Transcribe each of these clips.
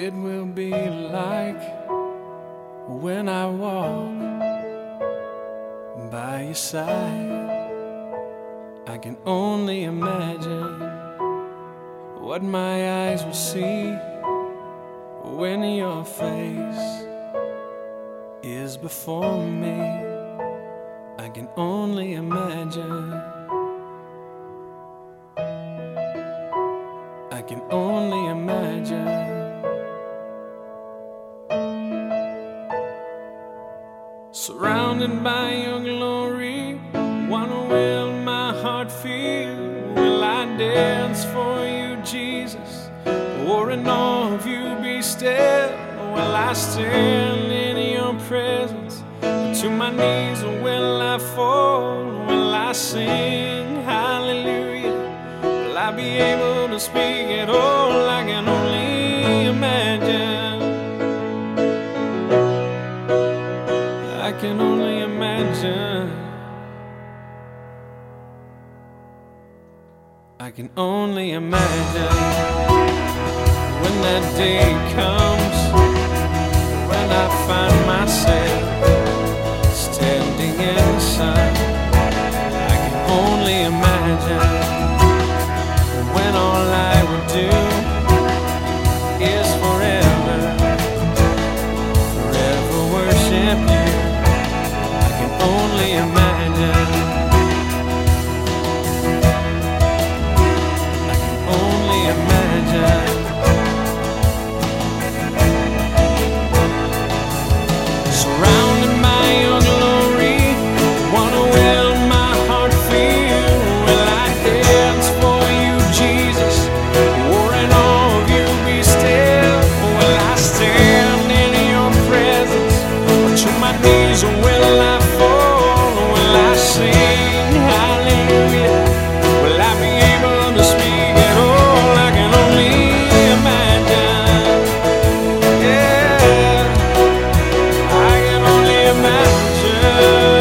it will be like when I walk by your side. I can only imagine what my eyes will see when your face is before me. I can only imagine. I can only imagine. Surrounded by your glory, what will my heart feel? Will I dance for you, Jesus? Or in awe of you be still? Will I stand in your presence? To my knees or will I fall? Will I sing hallelujah? Will I be able to speak at all? I can only imagine. I can only imagine. I can only imagine when that day comes, when I find myself standing in the sun. I can only imagine when all I would do is forever, forever worship you. I can only imagine. I can only imagine. Surrounded by your glory, what will my heart feel? Will I dance for you, Jesus? Or in awe of you be still? Will I stand in your presence? Or to my knees or will I fall? Will I sing hallelujah? Will I be able to speak at all? I can only imagine. Yeah, I can only imagine.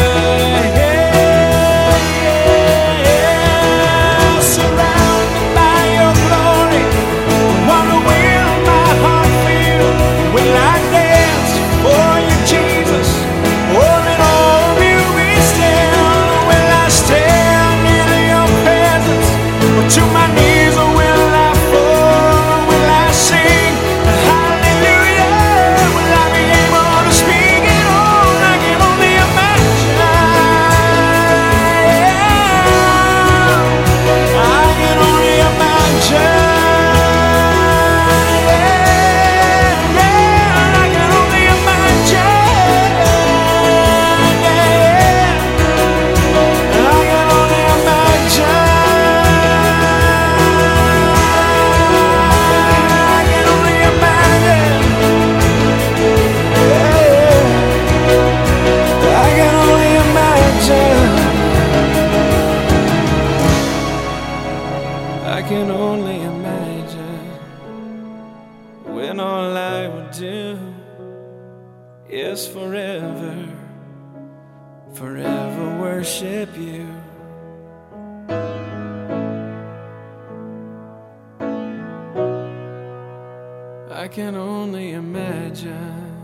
Yeah. Surrounded by your glory, what will my heart feel? Will I dance for you, Jesus? Or in all of you be still? Will I stand in your presence? Or to my knees or will I fall? Will I sing hallelujah? Will I be able to speak at all? I can only imagine. I can only imagine. I can only imagine. I can only imagine. I can only imagine. I can only imagine. I can only imagine when all I would do is forever, forever worship you. I can only imagine.